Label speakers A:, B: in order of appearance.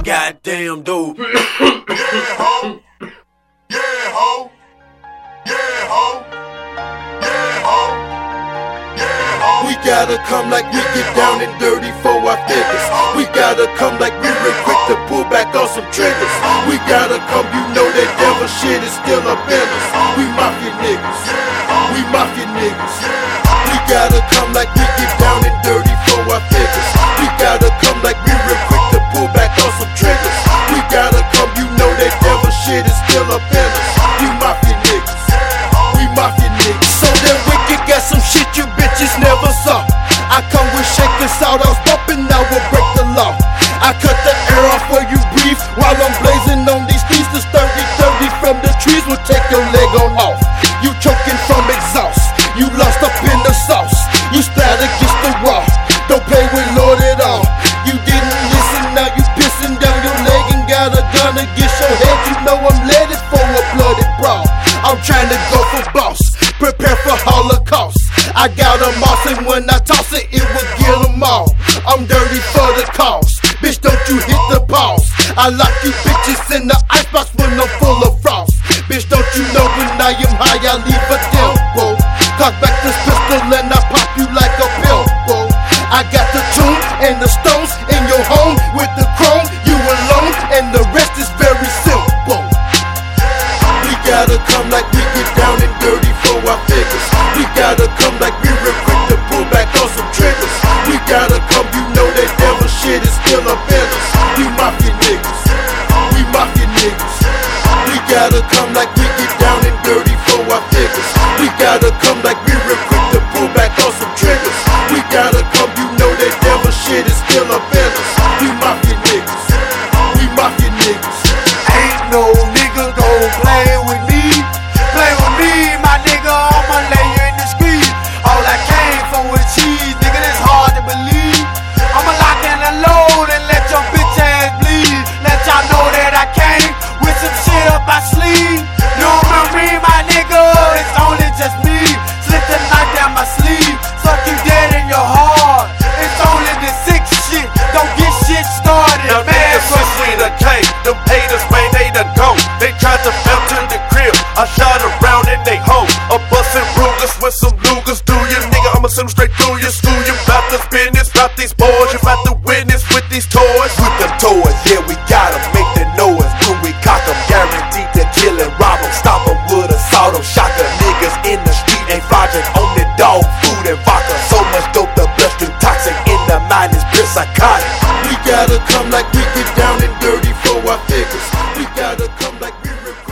A: goddamn dope.
B: Yeah, ho. Yeah, ho. Yeah, ho. Yeah, ho. Yeah, ho.
C: We gotta come like we get down and dirty for our figures. We gotta come like we real quick to pull back on some triggers. We gotta come, you know that devil shit is still up in us. We mafia niggas. We mafia niggas. We gotta come like we get down and dirty for our figures. We gotta come like we real quick to pull back on some triggers. We gotta come, you know that devil shit is still up in us. We mafia niggas. We mafia niggas. So that wicked got some shit you bitches never saw. I come with shaking sawdust bumping, I will break the law. I cut the air off where you breathe while I'm blazing on these streets. The sturdy from the trees will take your leg on off. You choking from exhaust, you lost up in the sauce. You splat against the wall, don't play with Lord at all. You didn't listen, now you pissing down your leg and got a gun against your head. You know I'm headed for a bloody brawl. I'm trying to go for boss, prepare for Holocaust. I got a moss and when I toss it, it will kill them all. I'm dirty for the cause, bitch don't you hit the pause. I lock you bitches in the icebox when I'm full of frost. Bitch don't you know when I am high I leave a dimple. Cock back this pistol and I pop you like a pimple. I got the tune and the stones in your home with the chrome. You alone and the rest is very simple. We gotta come like we get down and dirty for our figures. We gotta come like we real quick to pull back on some triggers. We gotta come, you know that devil shit is still up in us. We mafia niggas. We mafia niggas. We gotta come like we get down and dirty for our figures. We gotta come like we real quick to pull back on some triggers. We gotta come, you know that devil shit is still up in us. We mafia niggas. We mafia niggas.
A: Ain't no nigga gon' play with me. Play with me, my nigga, I'ma lay you in the street. All I came for was cheese, nigga, that's hard to believe. I'ma lock and unload and let your bitch ass bleed. Let y'all know that I came with some shit up my sleeve. You don't remember me, my nigga, it's only just me. Slip the knife down my sleeve, suck you dead in your heart. It's only the sick shit, don't get shit started.
D: Now
A: Man,
D: niggas since we done came, them haters, man, they done gone. They tried to melt to the crib, I shot around in they home. A bustin' Rugers with some Lugers, do you nigga? I'ma send them straight through you, screw you. About this business, about these boys, you about to witness with these toys.
E: With them toys, yeah, we gotta make the noise. When we cock 'em, guaranteed to kill and rob 'em. Stop 'em with assault 'em, shotgun. Niggas in the street ain't project, on the dog, food and vodka. So much dope, the bloodstream toxic, in the mind is pure psychotic.
C: We gotta come like we get down and dirty for our figures. We gotta come like we real